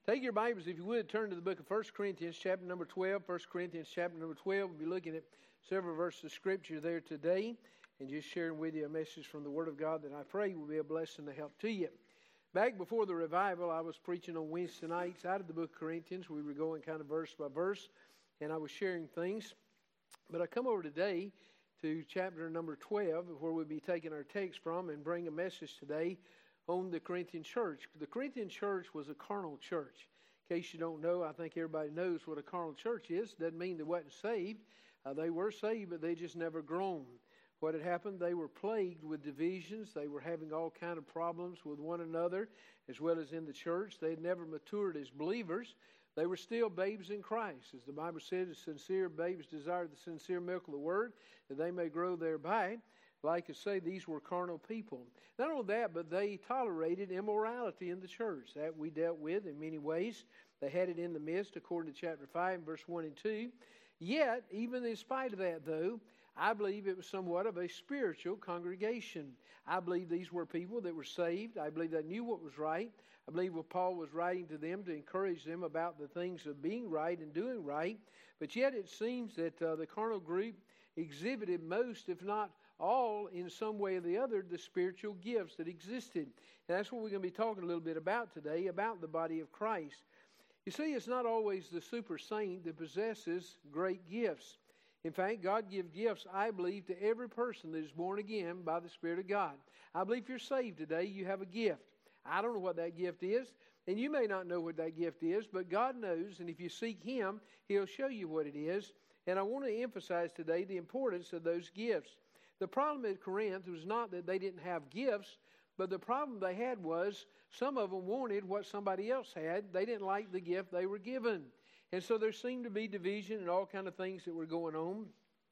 Take your Bibles, if you would, turn to the book of 1 Corinthians, chapter number 12. 1 Corinthians, chapter number 12. We'll be looking at several verses of Scripture there today and just sharing with you a message from the Word of God that I pray will be a blessing to help to you. Back before the revival, I was preaching on Wednesday nights out of the book of Corinthians. We were going kind of verse by verse, and I was sharing things. But I come over today to chapter number 12, where we'll be taking our text from and bring a message today on the Corinthian church. The Corinthian church was a carnal church. In case you don't know, I think everybody knows what a carnal church is. Doesn't mean they wasn't saved. They were saved, but they just never grown. What had happened, they were plagued with divisions. They were having all kind of problems with one another, as well as in the church. They had never matured as believers. They were still babes in Christ. As the Bible said, the sincere babes desire the sincere milk of the word, that they may grow thereby. Like I say, these were carnal people. Not only that, but they tolerated immorality in the church. That we dealt with in many ways. They had it in the midst, according to chapter 5, verse 1 and 2. Yet, even in spite of that, though, I believe it was somewhat of a spiritual congregation. I believe these were people that were saved. I believe they knew what was right. I believe what Paul was writing to them to encourage them about the things of being right and doing right. But yet it seems that the carnal group exhibited most, if not all, in some way or the other, the spiritual gifts that existed. And that's what we're going to be talking a little bit about today, about the body of Christ. You see, it's not always the super saint that possesses great gifts. In fact, God gives gifts, I believe, to every person that is born again by the Spirit of God. I believe if you're saved today, you have a gift. I don't know what that gift is, and you may not know what that gift is, but God knows, and if you seek Him, He'll show you what it is. And I want to emphasize today the importance of those gifts. The problem at Corinth was not that they didn't have gifts, but the problem they had was some of them wanted what somebody else had. They didn't like the gift they were given. And so there seemed to be division and all kind of things that were going on.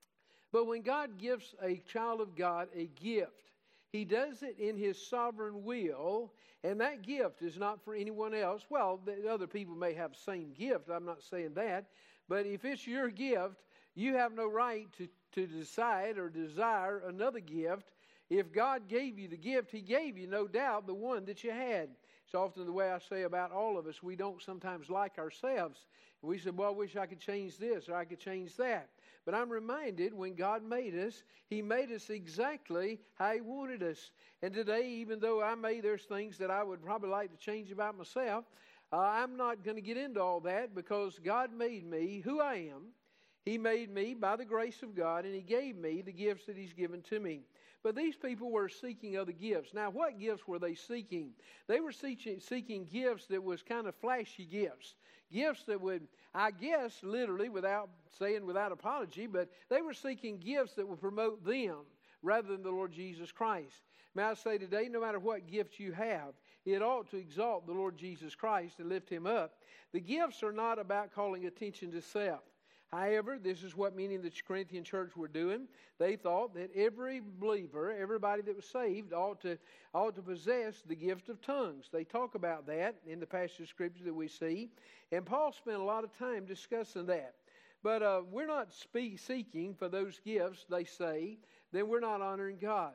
But when God gives a child of God a gift, He does it in His sovereign will, and that gift is not for anyone else. Well, the other people may have the same gift. I'm not saying that. But if it's your gift, you have no right to decide or desire another gift. If God gave you the gift, He gave you, no doubt, the one that you had. It's often the way I say about all of us. We don't sometimes like ourselves. We say, well, I wish I could change this or I could change that. But I'm reminded when God made us, He made us exactly how He wanted us. And today, even though there's things that I would probably like to change about myself, I'm not going to get into all that because God made me who I am. He made me by the grace of God, and He gave me the gifts that He's given to me. But these people were seeking other gifts. Now, what gifts were they seeking? They were seeking gifts that was kind of flashy gifts. Gifts that would, I guess, literally, without apology, but they were seeking gifts that would promote them rather than the Lord Jesus Christ. May I say today, no matter what gift you have, it ought to exalt the Lord Jesus Christ and lift Him up. The gifts are not about calling attention to self. However, this is what many in the Corinthian church were doing. They thought that every believer, everybody that was saved, ought to possess the gift of tongues. They talk about that in the passage of Scripture that we see. And Paul spent a lot of time discussing that. But we're not seeking for those gifts, they say, then we're not honoring God.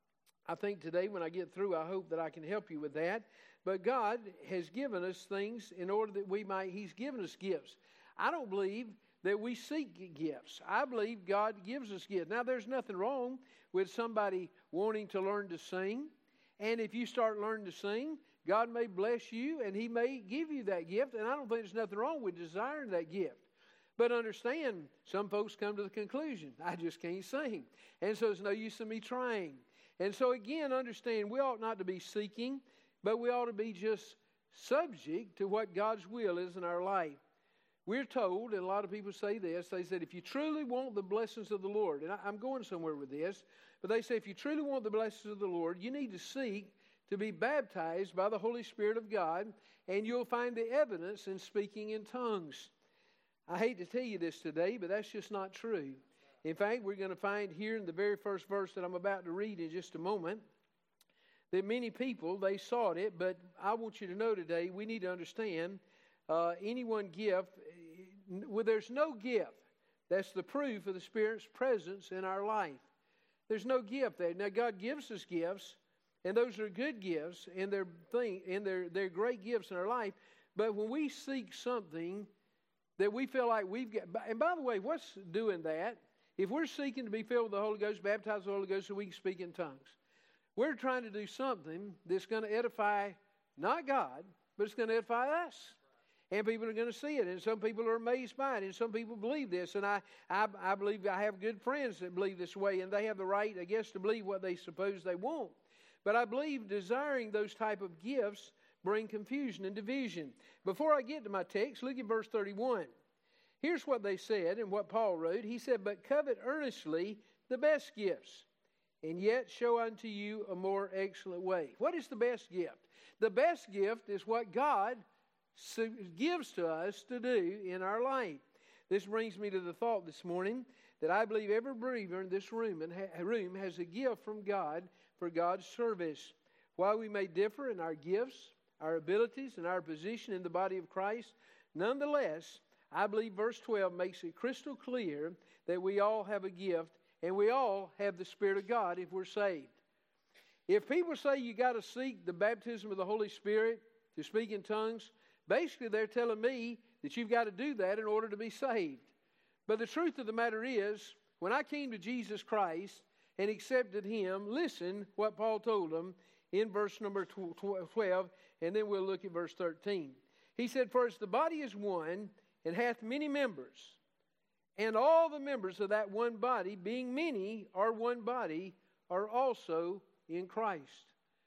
I think today when I get through, I hope that I can help you with that. But God has given us things in order that He's given us gifts. I don't believe that we seek gifts. I believe God gives us gifts. Now, there's nothing wrong with somebody wanting to learn to sing. And if you start learning to sing, God may bless you and He may give you that gift. And I don't think there's nothing wrong with desiring that gift. But understand, some folks come to the conclusion, I just can't sing. And so there's no use in me trying. And so again, understand, we ought not to be seeking, but we ought to be just subject to what God's will is in our life. We're told, and a lot of people say this, they said, if you truly want the blessings of the Lord, and I'm going somewhere with this, but they say if you truly want the blessings of the Lord, you need to seek to be baptized by the Holy Spirit of God, and you'll find the evidence in speaking in tongues. I hate to tell you this today, but that's just not true. In fact, we're going to find here in the very first verse that I'm about to read in just a moment, that many people, they sought it, but I want you to know today, we need to understand any one gift, well, there's no gift that's the proof of the Spirit's presence in our life. There's no gift there. Now, God gives us gifts, and those are good gifts, and they're great gifts in our life. But when we seek something that we feel like we've got, and by the way, what's doing that? If we're seeking to be filled with the Holy Ghost, baptized with the Holy Ghost so we can speak in tongues, we're trying to do something that's going to edify not God, but it's going to edify us. And people are going to see it, and some people are amazed by it, and some people believe this. And I believe I have good friends that believe this way, and they have the right, I guess, to believe what they suppose they want. But I believe desiring those type of gifts bring confusion and division. Before I get to my text, look at verse 31. Here's what they said and what Paul wrote. He said, "But covet earnestly the best gifts, and yet show unto you a more excellent way." What is the best gift? The best gift is what God gives to us to do in our life. This brings me to the thought this morning that I believe every believer in this room has a gift from God for God's service. While we may differ in our gifts, our abilities, and our position in the body of Christ, nonetheless, I believe verse 12 makes it crystal clear that we all have a gift and we all have the Spirit of God if we're saved. If people say you got to seek the baptism of the Holy Spirit to speak in tongues, basically they're telling me that you've got to do that in order to be saved. But the truth of the matter is, when I came to Jesus Christ and accepted Him, listen what Paul told them in verse number 12, and then we'll look at verse 13. He said, "For as the body is one, and hath many members, and all the members of that one body, being many, are one body, are also in Christ."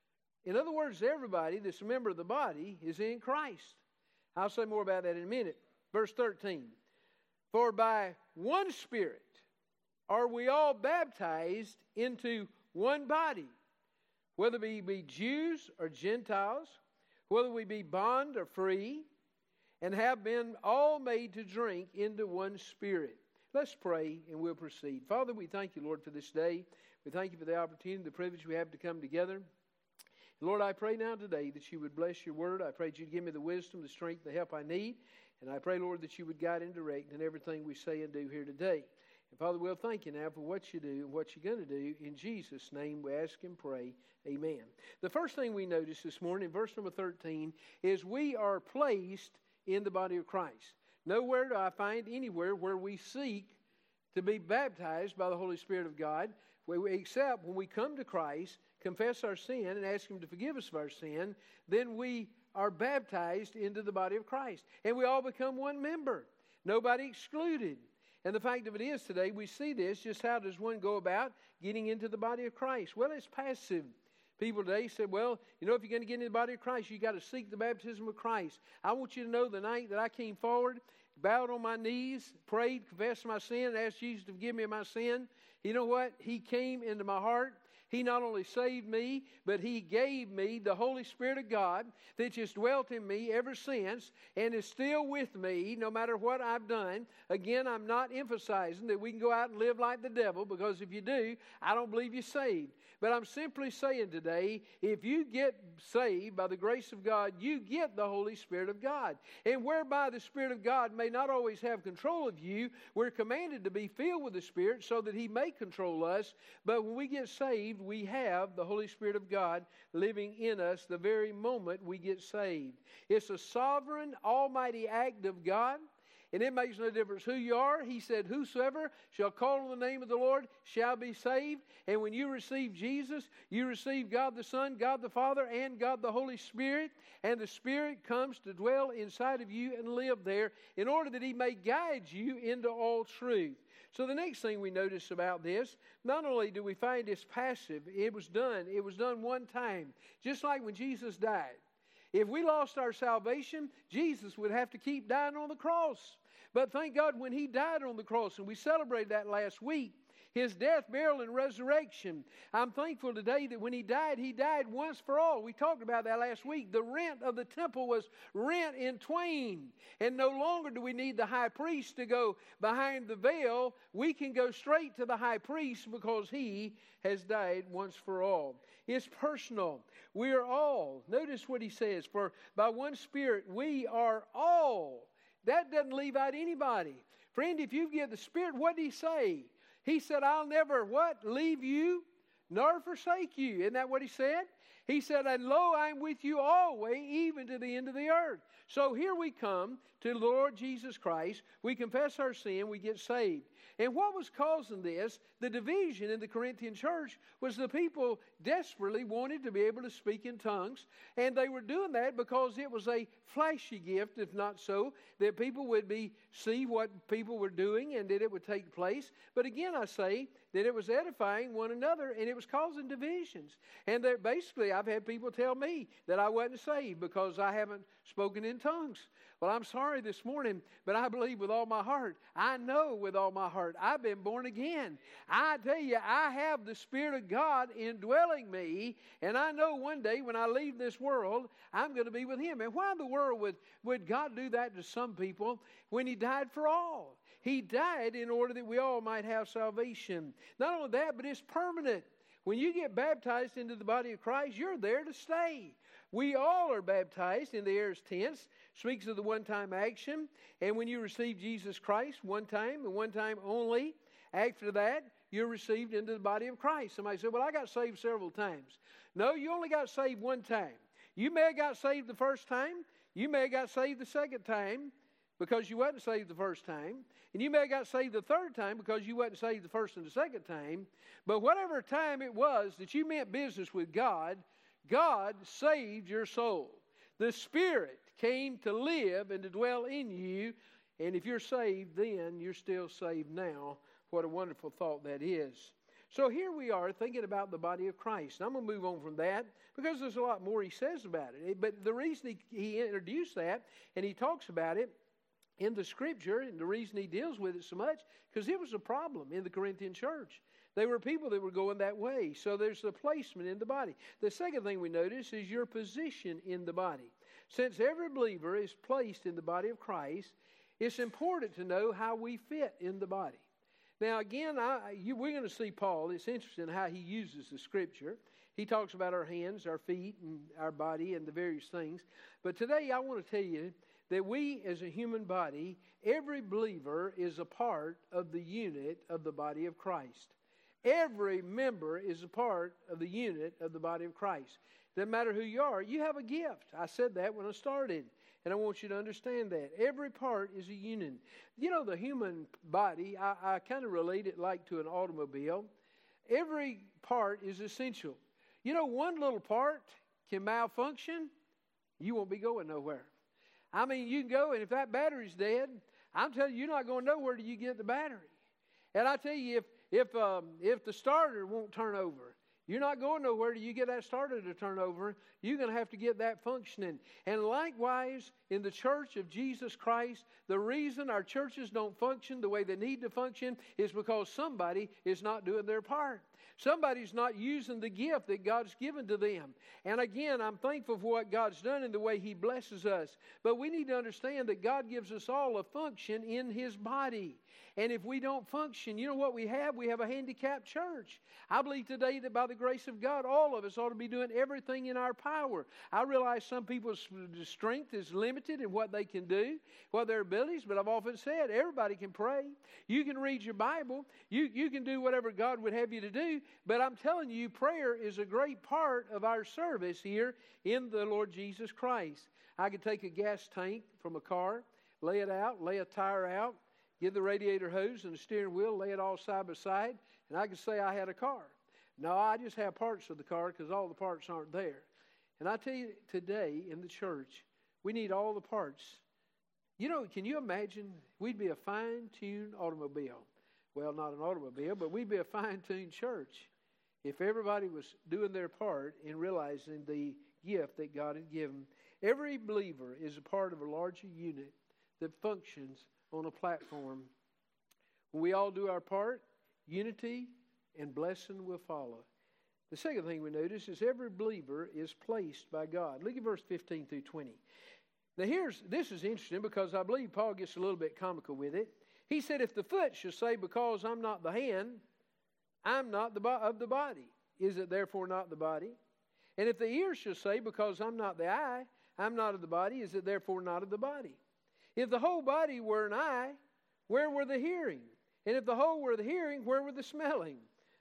In other words, everybody that's a member of the body is in Christ. I'll say more about that in a minute. Verse 13. "For by one Spirit are we all baptized into one body, whether we be Jews or Gentiles, whether we be bond or free, and have been all made to drink into one Spirit." Let's pray and we'll proceed. Father, we thank you, Lord, for this day. We thank you for the opportunity, the privilege we have to come together. Lord, I pray now today that you would bless your word. I pray that you'd give me the wisdom, the strength, the help I need. And I pray, Lord, that you would guide and direct in everything we say and do here today. And Father, we'll thank you now for what you do and what you're going to do. In Jesus' name we ask and pray. Amen. The first thing we notice this morning in verse number 13 is we are placed in the body of Christ. Nowhere do I find anywhere where we seek to be baptized by the Holy Spirit of God, except when we come to Christ, confess our sin, and ask Him to forgive us of our sin, then we are baptized into the body of Christ. And we all become one member. Nobody excluded. And the fact of it is today, we see this, just how does one go about getting into the body of Christ? Well, it's passive. People today said, well, if you're going to get into the body of Christ, you got to seek the baptism of Christ. I want you to know the night that I came forward, bowed on my knees, prayed, confessed my sin, and asked Jesus to forgive me of my sin. You know what? He came into my heart. He not only saved me, but He gave me the Holy Spirit of God that just dwelt in me ever since and is still with me no matter what I've done. Again, I'm not emphasizing that we can go out and live like the devil, because if you do, I don't believe you're saved. But I'm simply saying today, if you get saved by the grace of God, you get the Holy Spirit of God. And whereby the Spirit of God may not always have control of you, we're commanded to be filled with the Spirit so that He may control us. But when we get saved, we have the Holy Spirit of God living in us the very moment we get saved. It's a sovereign, almighty act of God. And it makes no difference who you are. He said, "Whosoever shall call on the name of the Lord shall be saved." And when you receive Jesus, you receive God the Son, God the Father, and God the Holy Spirit. And the Spirit comes to dwell inside of you and live there in order that He may guide you into all truth. So the next thing we notice about this, not only do we find this passive, it was done one time, just like when Jesus died. If we lost our salvation, Jesus would have to keep dying on the cross. But thank God when He died on the cross, and we celebrated that last week, His death, burial, and resurrection. I'm thankful today that when He died once for all. We talked about that last week. The rent of the temple was rent in twain. And no longer do we need the high priest to go behind the veil. We can go straight to the high priest because He has died once for all. It's personal. We are all, notice what he says, for by one Spirit we are all. That doesn't leave out anybody. Friend, if you get the Spirit, what did He say? He said, I'll never, leave you nor forsake you. Isn't that what He said? He said, and lo, I am with you always, even to the end of the earth. So here we come to the Lord Jesus Christ. We confess our sin, we get saved. And what was causing this, the division in the Corinthian church, was the people desperately wanted to be able to speak in tongues. And they were doing that because it was a flashy gift, if not so, that people would see what people were doing and that it would take place. But again, I say that it was edifying one another and it was causing divisions. And that basically I've had people tell me that I wasn't saved because I haven't spoken in tongues. Well, I'm sorry this morning, but I believe with all my heart. I know with all my heart I've been born again. I tell you, I have the Spirit of God indwelling me, and I know one day when I leave this world, I'm going to be with Him. And why in the world would God do that to some people when He died for all? He died in order that we all might have salvation. Not only that, but it's permanent. When you get baptized into the body of Christ, you're there to stay. We all are baptized in the aorist tense. Speaks of the one-time action. And when you receive Jesus Christ one time and one time only, after that, you're received into the body of Christ. Somebody said, well, I got saved several times. No, you only got saved one time. You may have got saved the first time. You may have got saved the second time because you wasn't saved the first time. And you may have got saved the third time because you wasn't saved the first and the second time. But whatever time it was that you meant business with God, God saved your soul. The Spirit came to live and to dwell in you. And if you're saved then, you're still saved now. What a wonderful thought that is. So here we are thinking about the body of Christ. And I'm going to move on from that because there's a lot more he says about it. But the reason he introduced that and he talks about it in the Scripture, and the reason he deals with it so much, because it was a problem in the Corinthian church. There were people that were going that way. So there's the placement in the body. The second thing we notice is your position in the body. Since every believer is placed in the body of Christ, it's important to know how we fit in the body. Now again, we're going to see Paul. It's interesting how he uses the Scripture. He talks about our hands, our feet, and our body, and the various things. But today I want to tell you that we as a human body, every believer is a part of the unit of the body of Christ. Every member is a part of the unit of the body of Christ. Doesn't matter who you are, you have a gift. I said that when I started, and I want you to understand that. Every part is a unit. You know, the human body, I kind of relate it like to an automobile. Every part is essential. You know, one little part can malfunction, you won't be going nowhere. I mean, you can go, and if that battery's dead, I'm telling you, you're not going nowhere till you get the battery. And I tell you, if the starter won't turn over, you're not going nowhere till you get that starter to turn over. You're going to have to get that functioning. And likewise, in the church of Jesus Christ, the reason our churches don't function the way they need to function is because somebody is not doing their part. Somebody's not using the gift that God's given to them. And again, I'm thankful for what God's done in the way He blesses us. But we need to understand that God gives us all a function in His body. And if we don't function, you know what we have? We have a handicapped church. I believe today that by the grace of God, all of us ought to be doing everything in our power. I realize some people's strength is limited in what they can do, what their abilities, but I've often said everybody can pray. You can read your Bible. You can do whatever God would have you to do. But I'm telling you, prayer is a great part of our service here in the Lord Jesus Christ. I could take a gas tank from a car, lay it out, lay a tire out, get the radiator hose and the steering wheel, lay it all side by side, and I could say I had a car. No, I just have parts of the car because all the parts aren't there. And I tell you, today in the church, we need all the parts. You know, can you imagine we'd be a fine-tuned automobile? Well, not an automobile, but we'd be a fine-tuned church if everybody was doing their part in realizing the gift that God had given. Every believer is a part of a larger unit that functions on a platform. When we all do our part, unity and blessing will follow. The second thing we notice is every believer is placed by God. Look at verse 15 through 20. Now this is interesting because I believe Paul gets a little bit comical with it. He said, if the foot should say, because I'm not the hand, I'm not of the body, is it therefore not the body? And if the ear should say, because I'm not the eye, I'm not of the body, is it therefore not of the body? If the whole body were an eye, where were the hearing? And if the whole were the hearing, where were the smelling?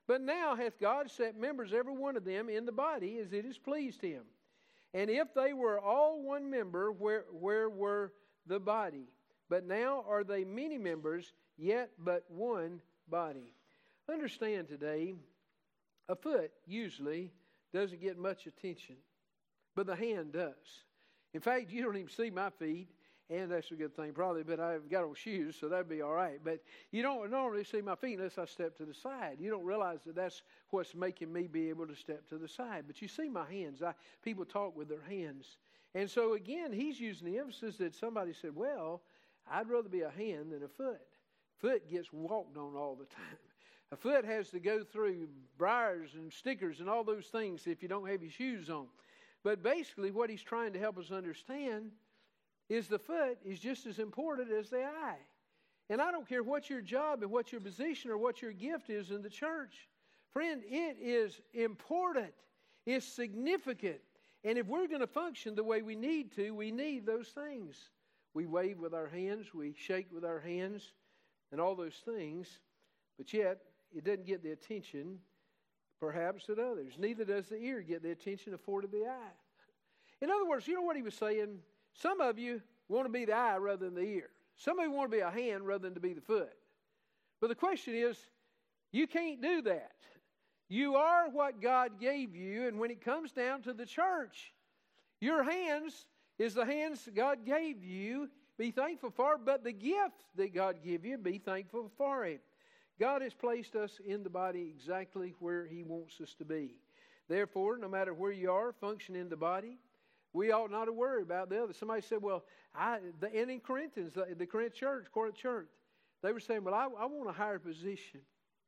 But now hath God set members, every one of them, in the body, as it has pleased him. And if they were all one member, where were the body? But now are they many members, yet but one body. Understand today, a foot usually doesn't get much attention, but the hand does. In fact, you don't even see my feet, and that's a good thing probably, but I've got on shoes, so that'd be all right. But you don't normally see my feet unless I step to the side. You don't realize that that's what's making me be able to step to the side. But you see my hands. People talk with their hands. And so again, he's using the emphasis that somebody said, well, I'd rather be a hand than a foot. Foot gets walked on all the time. A foot has to go through briars and stickers and all those things if you don't have your shoes on. But basically what he's trying to help us understand is the foot is just as important as the eye. And I don't care what your job and what your position or what your gift is in the church. Friend, it is important. It's significant. And if we're going to function the way we need to, we need those things. We wave with our hands, we shake with our hands, and all those things. But yet, it doesn't get the attention, perhaps, that others. Neither does the ear get the attention afforded the eye. In other words, you know what he was saying? Some of you want to be the eye rather than the ear. Some of you want to be a hand rather than to be the foot. But the question is, you can't do that. You are what God gave you, and when it comes down to the church, your hands is the hands God gave you. Be thankful for, but the gift that God gave you, be thankful for it. God has placed us in the body exactly where he wants us to be. Therefore, no matter where you are, function in the body. We ought not to worry about the other. Somebody said, well, and in Corinthians, the Corinth church, they were saying, well, I want a higher position.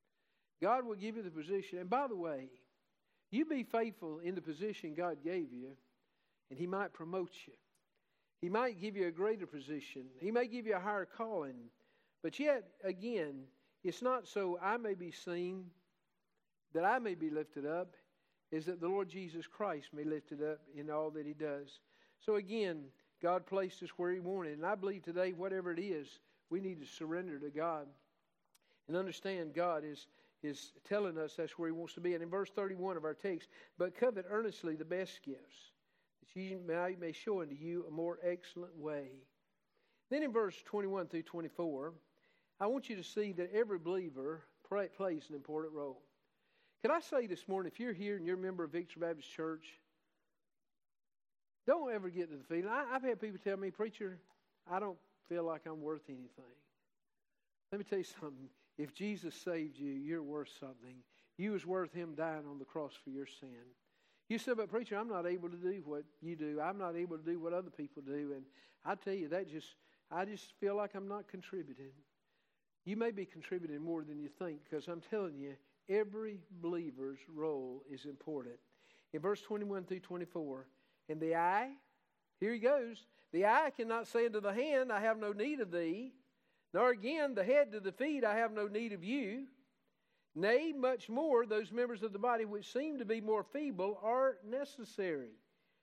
God will give you the position. And by the way, you be faithful in the position God gave you, and he might promote you. He might give you a greater position. He may give you a higher calling. But yet, again, it's not so I may be seen, that I may be lifted up, is that the Lord Jesus Christ may lift it up in all that he does. So again, God placed us where he wanted. And I believe today, whatever it is, we need to surrender to God and understand God is telling us that's where he wants to be. And in verse 31 of our text, but covet earnestly the best gifts, that he may show unto you a more excellent way. Then in verse 21 through 24, I want you to see that every believer plays an important role. Can I say this morning, if you're here and you're a member of Victory Baptist Church, don't ever get to the feeling. I've had people tell me, preacher, I don't feel like I'm worth anything. Let me tell you something. If Jesus saved you, you're worth something. You was worth him dying on the cross for your sin. You said, but preacher, I'm not able to do what you do. I'm not able to do what other people do. And I tell you, I just feel like I'm not contributing. You may be contributing more than you think, because I'm telling you, every believer's role is important. In verse 21 through 24, and the eye, here he goes, the eye cannot say unto the hand, I have no need of thee, nor again the head to the feet, I have no need of you. Nay, much more, those members of the body which seem to be more feeble are necessary.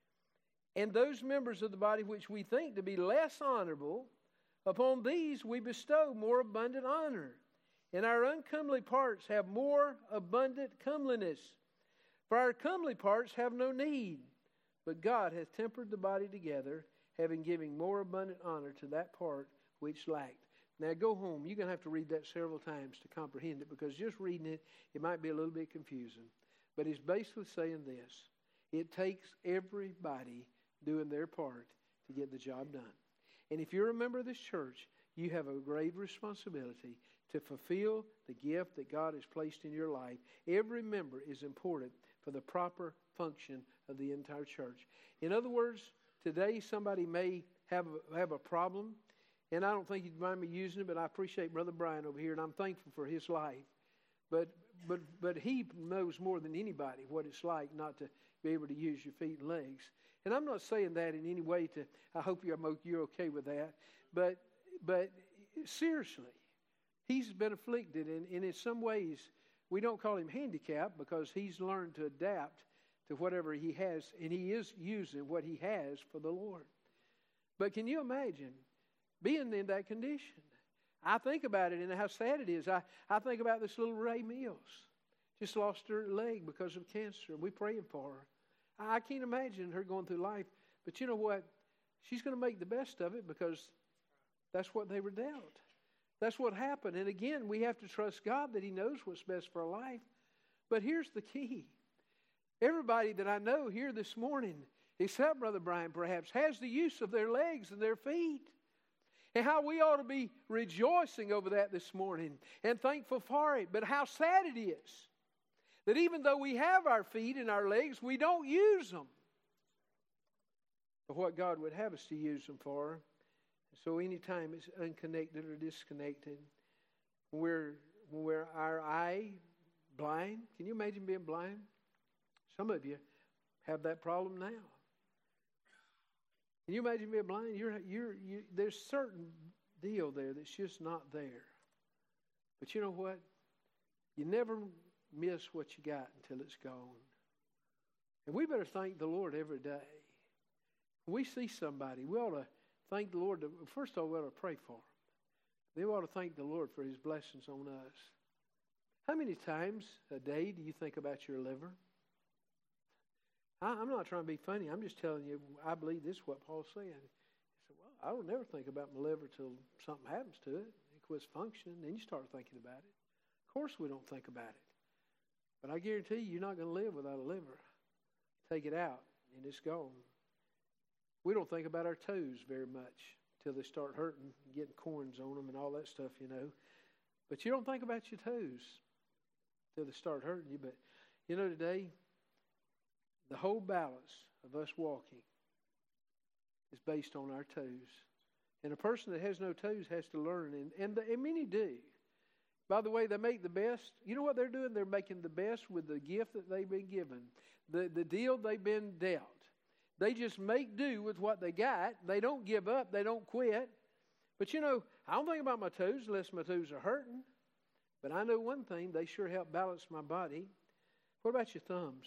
And those members of the body which we think to be less honorable, upon these we bestow more abundant honor. And our uncomely parts have more abundant comeliness. For our comely parts have no need, but God hath tempered the body together, having given more abundant honor to that part which lacked. Now go home. You're going to have to read that several times to comprehend it, because just reading it, it might be a little bit confusing. But it's basically saying this. It takes everybody doing their part to get the job done. And if you're a member of this church, you have a grave responsibility to fulfill the gift that God has placed in your life. Every member is important for the proper function of the entire church. In other words, today somebody may have a problem, and I don't think you'd mind me using it, but I appreciate Brother Brian over here, and I'm thankful for his life. But he knows more than anybody what it's like not to be able to use your feet and legs. And I'm not saying that in any way I hope you're okay with that. But seriously, he's been afflicted, and in some ways, we don't call him handicapped because he's learned to adapt to whatever he has, and he is using what he has for the Lord. But can you imagine being in that condition? I think about it and how sad it is. I think about this little Ray Mills. just lost her leg because of cancer. We're praying for her. I can't imagine her going through life. But you know what? She's going to make the best of it because that's what they were dealt. That's what happened. And again, we have to trust God that He knows what's best for our life. But here's the key. Everybody that I know here this morning, except Brother Brian perhaps, has the use of their legs and their feet. And how we ought to be rejoicing over that this morning and thankful for it. But how sad it is that even though we have our feet and our legs, we don't use them for what God would have us to use them for. So anytime it's unconnected or disconnected, when we're our eye blind. Can you imagine being blind? Some of you have that problem now. Can you imagine being blind? There's certain deal there that's just not there. But you know what? You never miss what you got until it's gone. And we better thank the Lord every day. When we see somebody, we ought to thank the Lord. First of all, we ought to pray for them. Then we ought to thank the Lord for His blessings on us. How many times a day do you think about your liver? I'm not trying to be funny. I'm just telling you, I believe this is what Paul's saying. He said, well, I don't never think about my liver till something happens to it. It quits functioning. Then you start thinking about it. Of course we don't think about it. But I guarantee you, you're not going to live without a liver. Take it out, and it's gone. We don't think about our toes very much till they start hurting, getting corns on them and all that stuff, you know. But you don't think about your toes till they start hurting you. But, you know, today, the whole balance of us walking is based on our toes. And a person that has no toes has to learn, and many do. By the way, they make the best. You know what they're doing? They're making the best with the gift that they've been given, the deal they've been dealt. They just make do with what they got. They don't give up. They don't quit. But you know, I don't think about my toes unless my toes are hurting. But I know one thing, they sure help balance my body. What about your thumbs?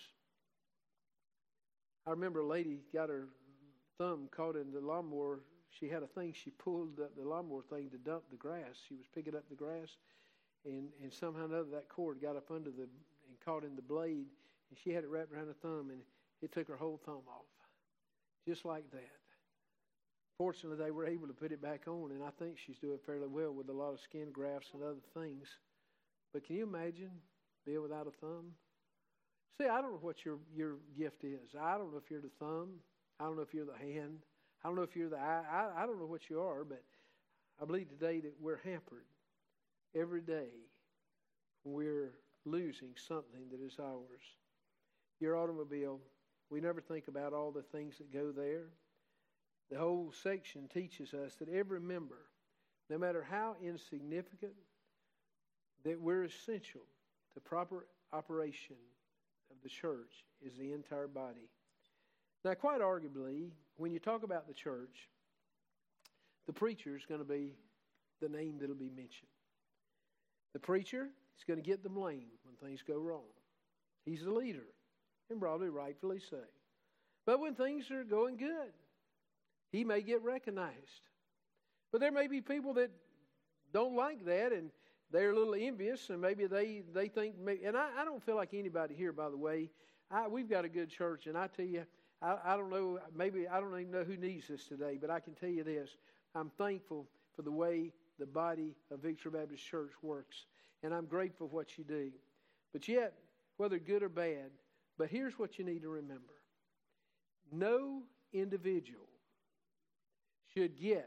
I remember a lady got her thumb caught in the lawnmower. She had a thing, she pulled the lawnmower thing to dump the grass. She was picking up the grass, and somehow or another that cord got up under and caught in the blade, and she had it wrapped around her thumb, and it took her whole thumb off. Just like that. Fortunately, they were able to put it back on, and I think she's doing fairly well with a lot of skin grafts and other things. But can you imagine being without a thumb? See, I don't know what your gift is. I don't know if you're the thumb. I don't know if you're the hand. I don't know if you're the eye. I don't know what you are, but I believe today that we're hampered every day. We're losing something that is ours. Your automobile, we never think about all the things that go there. The whole section teaches us that every member, no matter how insignificant, that we're essential to proper operation of the church is the entire body. Now, quite arguably, when you talk about the church, the preacher is going to be the name that will be mentioned. The preacher is going to get the blame when things go wrong. He's the leader, and probably rightfully so. But when things are going good, he may get recognized. But there may be people that don't like that, and they're a little envious, and maybe they think, and I don't feel like anybody here, by the way. We've got a good church, and I tell you, I don't know, maybe I don't even know who needs this today, but I can tell you this. I'm thankful for the way the body of Victory Baptist Church works, and I'm grateful for what you do. But yet, whether good or bad, but here's what you need to remember. No individual should get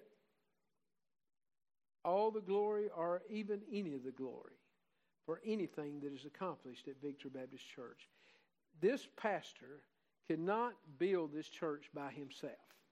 all the glory or even any of the glory for anything that is accomplished at Victory Baptist Church. This pastor cannot build this church by himself.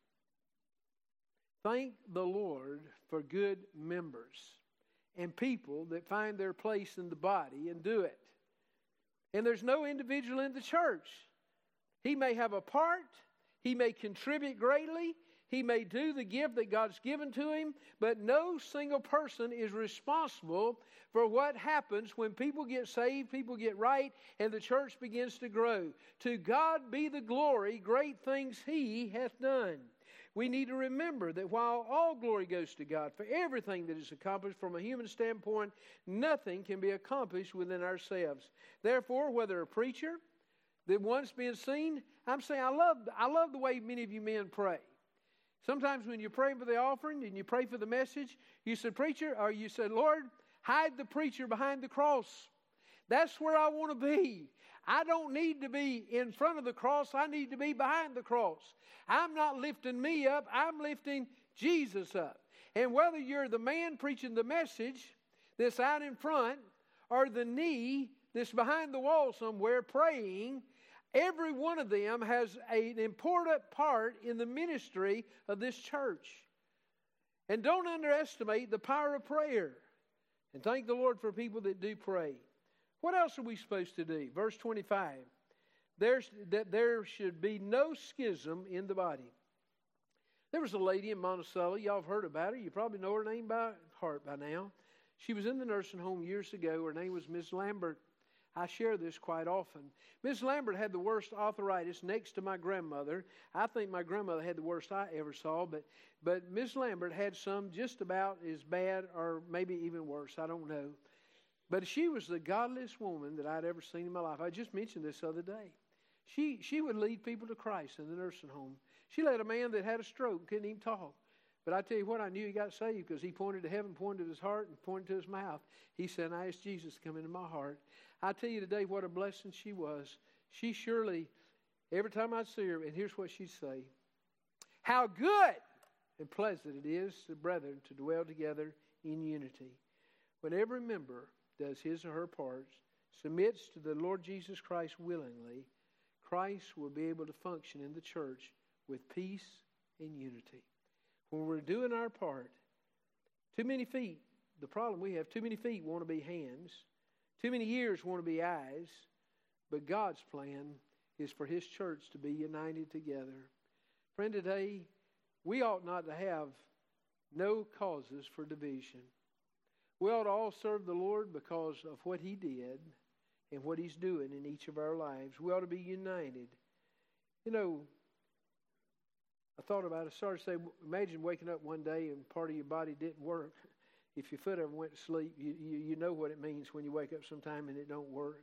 Thank the Lord for good members and people that find their place in the body and do it. And there's no individual in the church. He may have a part. He may contribute greatly. He may do the gift that God's given to him, but no single person is responsible for what happens when people get saved, people get right, and the church begins to grow. To God be the glory, great things He hath done. we need to remember that while all glory goes to God for everything that is accomplished from a human standpoint, nothing can be accomplished within ourselves. Therefore, whether a preacher, the one's being seen, I'm saying I love the way many of you men pray. Sometimes when you're praying for the offering and you pray for the message, you said, preacher, or you said, Lord, hide the preacher behind the cross. That's where I want to be. I don't need to be in front of the cross. I need to be behind the cross. I'm not lifting me up. I'm lifting Jesus up. And whether you're the man preaching the message that's out in front or the knee that's behind the wall somewhere praying, every one of them has an important part in the ministry of this church. And don't underestimate the power of prayer. And thank the Lord for people that do pray. What else are we supposed to do? Verse 25. There should be no schism in the body. There was a lady in Monticello. Y'all have heard about her. You probably know her name by heart by now. She was in the nursing home years ago. Her name was Miss Lambert. I share this quite often. Miss Lambert had the worst arthritis next to my grandmother. I think my grandmother had the worst I ever saw, but Miss Lambert had some just about as bad or maybe even worse. I don't know. But she was the godliest woman that I'd ever seen in my life. I just mentioned this the other day. She would lead people to Christ in the nursing home. She led a man that had a stroke, couldn't even talk. But I tell you what, I knew he got saved because he pointed to heaven, pointed to his heart, and pointed to his mouth. He said, I asked Jesus to come into my heart. I tell you today what a blessing she was. She surely, every time I'd see her, and here's what she'd say. How good and pleasant it is, the brethren, to dwell together in unity. When every member does his or her parts, submits to the Lord Jesus Christ willingly, Christ will be able to function in the church with peace and unity. When we're doing our part, too many feet, the problem we have, too many feet want to be hands. Too many ears want to be eyes. But God's plan is for His church to be united together. Friend, today, we ought not to have no causes for division. We ought to all serve the Lord because of what He did and what He's doing in each of our lives. We ought to be united. You know, I thought about it. I started to say, imagine waking up one day and part of your body didn't work. If your foot ever went to sleep, you know what it means when you wake up sometime and it don't work.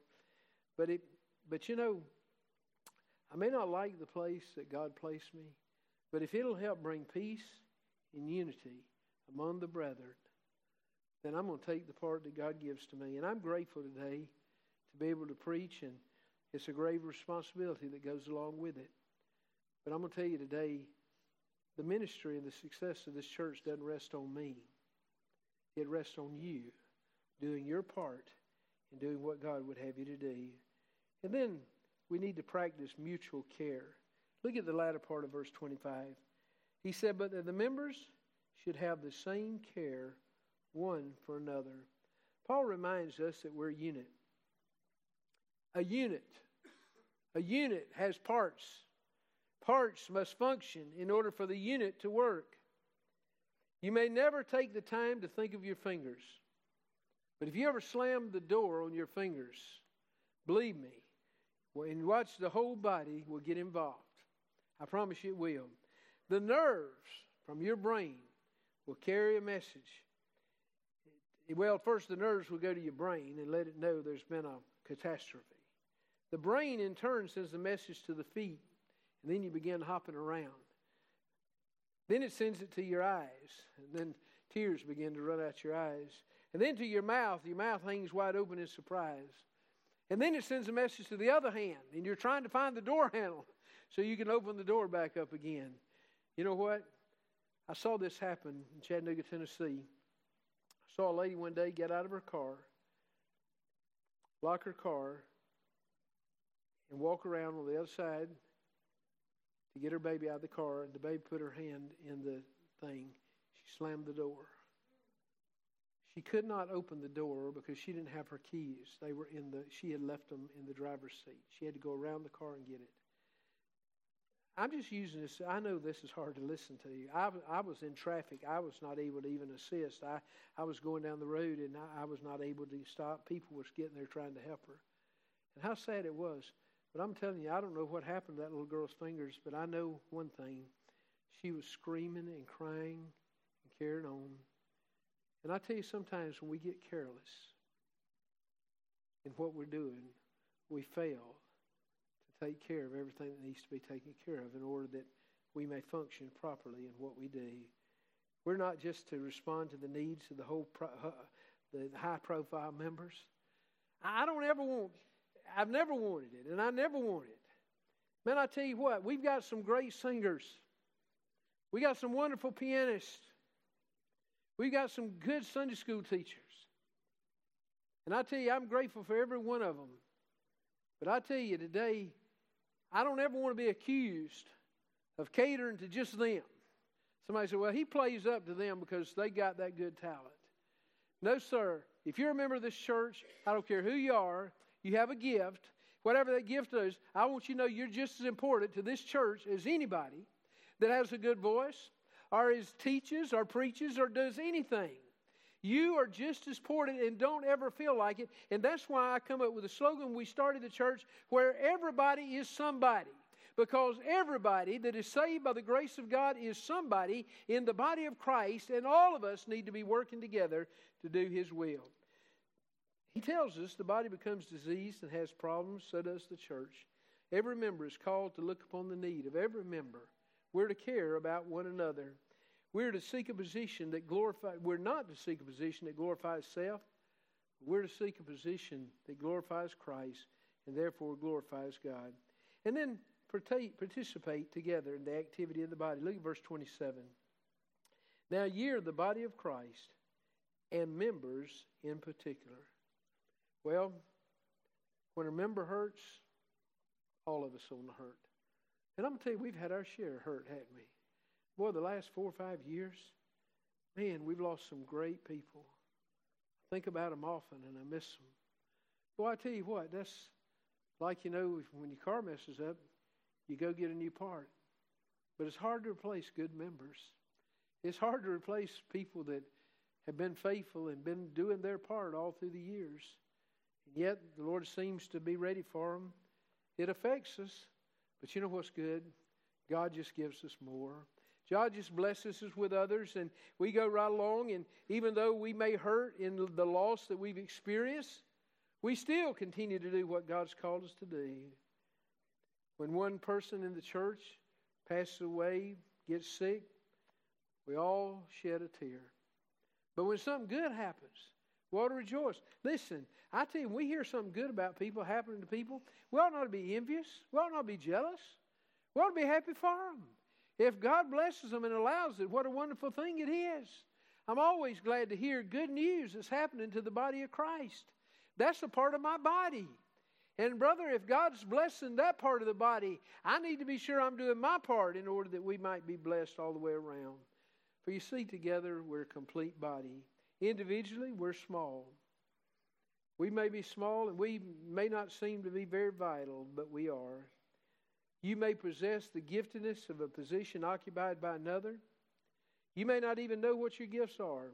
But you know, I may not like the place that God placed me, but if it'll help bring peace and unity among the brethren, then I'm going to take the part that God gives to me. And I'm grateful today to be able to preach, and it's a grave responsibility that goes along with it. But I'm going to tell you today, the ministry and the success of this church doesn't rest on me. It rests on you doing your part and doing what God would have you to do. And then we need to practice mutual care. Look at the latter part of verse 25. He said, but that the members should have the same care one for another. Paul reminds us that we're a unit. A unit. A unit has parts. Parts must function in order for the unit to work. You may never take the time to think of your fingers. But if you ever slam the door on your fingers, believe me, when you watch, the whole body will get involved. I promise you it will. The nerves from your brain will carry a message. Well, first the nerves will go to your brain and let it know there's been a catastrophe. The brain in turn sends the message to the feet, and then you begin hopping around. Then it sends it to your eyes, and then tears begin to run out your eyes. And then to your mouth hangs wide open in surprise. And then it sends a message to the other hand, and you're trying to find the door handle so you can open the door back up again. You know what? I saw this happen in Chattanooga, Tennessee. I saw a lady one day get out of her car, lock her car, and walk around on the other side to get her baby out of the car, and the baby put her hand in the thing. She slammed the door. She could not open the door because she didn't have her keys. She had left them in the driver's seat. She had to go around the car and get it. I'm just using this. I know this is hard to listen to. I was in traffic. I was not able to even assist. I was going down the road, and I was not able to stop. People were getting there trying to help her. And how sad it was. But I'm telling you, I don't know what happened to that little girl's fingers, but I know one thing. she was screaming and crying and carrying on. And I tell you, sometimes when we get careless in what we're doing, we fail to take care of everything that needs to be taken care of in order that we may function properly in what we do. We're not just to respond to the needs of the high-profile members. I've never wanted it, and I never want it. Man, I tell you what, we've got some great singers. We got some wonderful pianists. We've got some good Sunday school teachers. And I tell you, I'm grateful for every one of them. But I tell you today, I don't ever want to be accused of catering to just them. Somebody said, well, he plays up to them because they got that good talent. No, sir. If you're a member of this church, I don't care who you are, you have a gift. Whatever that gift is, I want you to know you're just as important to this church as anybody that has a good voice, or is teaches, or preaches, or does anything. You are just as important, and don't ever feel like it. And that's why I come up with a slogan. We started the church where everybody is somebody. Because everybody that is saved by the grace of God is somebody in the body of Christ, and all of us need to be working together to do His will. He tells us the body becomes diseased and has problems, so does the church. Every member is called to look upon the need of every member. We're to care about one another. We're to seek a position that glorifies. We're not to seek a position that glorifies self. We're to seek a position that glorifies Christ and therefore glorifies God. And then participate together in the activity of the body. Look at verse 27. Now ye are the body of Christ and members in particular. Well, when a member hurts, all of us on the hurt. And I'm going to tell you, we've had our share of hurt, haven't we? Boy, the last 4 or 5 years, man, we've lost some great people. I think about them often and I miss them. Boy, I tell you what, that's like, when your car messes up, you go get a new part. But it's hard to replace good members. It's hard to replace people that have been faithful and been doing their part all through the years. And yet, the Lord seems to be ready for them. It affects us. But you know what's good? God just gives us more. God just blesses us with others, and we go right along. And even though we may hurt in the loss that we've experienced, we still continue to do what God's called us to do. When one person in the church passes away, gets sick, we all shed a tear. But when something good happens, we ought to rejoice. Listen, I tell you, when we hear something good about people happening to people, we ought not to be envious. We ought not to be jealous. We ought to be happy for them. If God blesses them and allows it, what a wonderful thing it is. I'm always glad to hear good news that's happening to the body of Christ. That's a part of my body. And brother, if God's blessing that part of the body, I need to be sure I'm doing my part in order that we might be blessed all the way around. For you see, together we're a complete body. Individually, we're small. We may be small and we may not seem to be very vital, but we are. You may possess the giftedness of a position occupied by another. You may not even know what your gifts are.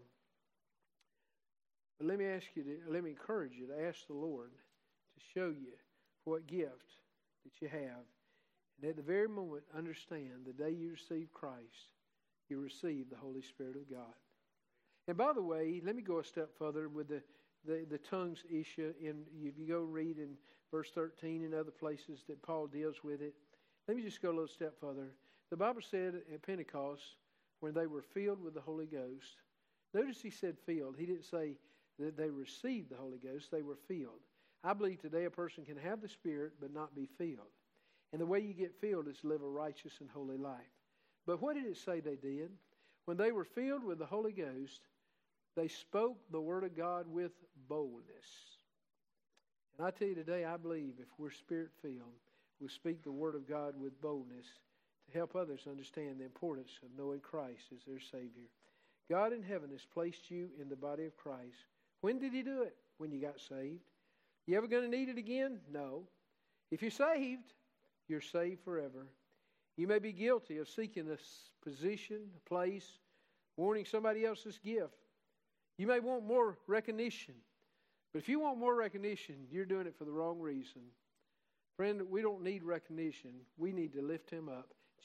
But let me encourage you to ask the Lord to show you what gift that you have. And at the very moment, understand the day you receive Christ, you receive the Holy Spirit of God. And by the way, let me go a step further with the tongues issue. If you go read in verse 13 and other places that Paul deals with it, let me just go a little step further. The Bible said at Pentecost, when they were filled with the Holy Ghost, notice he said filled. He didn't say that they received the Holy Ghost, they were filled. I believe today a person can have the Spirit but not be filled. And the way you get filled is to live a righteous and holy life. But what did it say they did? When they were filled with the Holy Ghost, they spoke the Word of God with boldness. And I tell you today, I believe if we're Spirit-filled, we'll speak the Word of God with boldness to help others understand the importance of knowing Christ as their Savior. God in heaven has placed you in the body of Christ. When did He do it? When you got saved. You ever going to need it again? No. If you're saved, you're saved forever. You may be guilty of seeking a position, a place, wanting somebody else's gift. You may want more recognition. But if you want more recognition, you're doing it for the wrong reason. Friend, we don't need recognition. We need to lift Him up.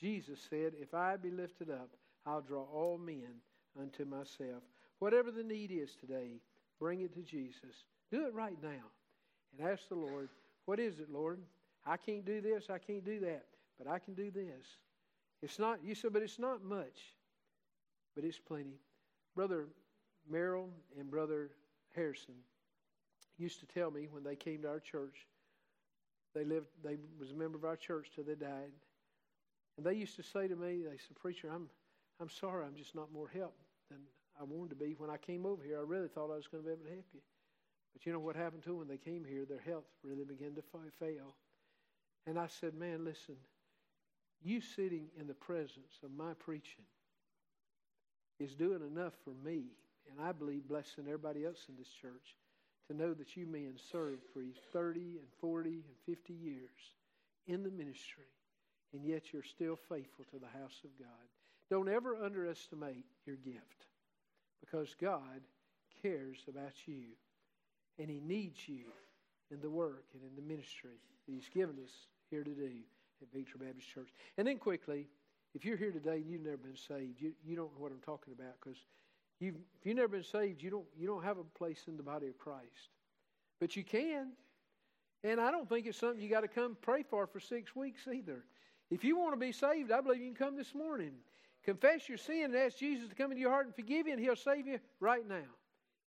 Jesus said, if I be lifted up, I'll draw all men unto myself. Whatever the need is today, bring it to Jesus. Do it right now. And ask the Lord, what is it, Lord? I can't do this, I can't do that, but I can do this. It's not, you said, but it's not much, but it's plenty. Brother Merrill and Brother Harrison used to tell me when they came to our church, they was a member of our church till they died. And they used to say to me, they said, preacher, I'm sorry, I'm just not more help than I wanted to be. When I came over here, I really thought I was going to be able to help you. But you know what happened to them when they came here? Their health really began to fail. And I said, man, listen, you sitting in the presence of my preaching is doing enough for me, and I believe blessing everybody else in this church, to know that you men served for 30 and 40 and 50 years in the ministry, and yet you're still faithful to the house of God. Don't ever underestimate your gift, because God cares about you, and He needs you in the work and in the ministry that He's given us here to do at Victory Baptist Church. And then quickly, if you're here today and you've never been saved, you don't know what I'm talking about, because if you've never been saved, you don't have a place in the body of Christ. But you can. And I don't think it's something you got to come pray for 6 weeks either. If you want to be saved, I believe you can come this morning. Confess your sin and ask Jesus to come into your heart and forgive you, and He'll save you right now.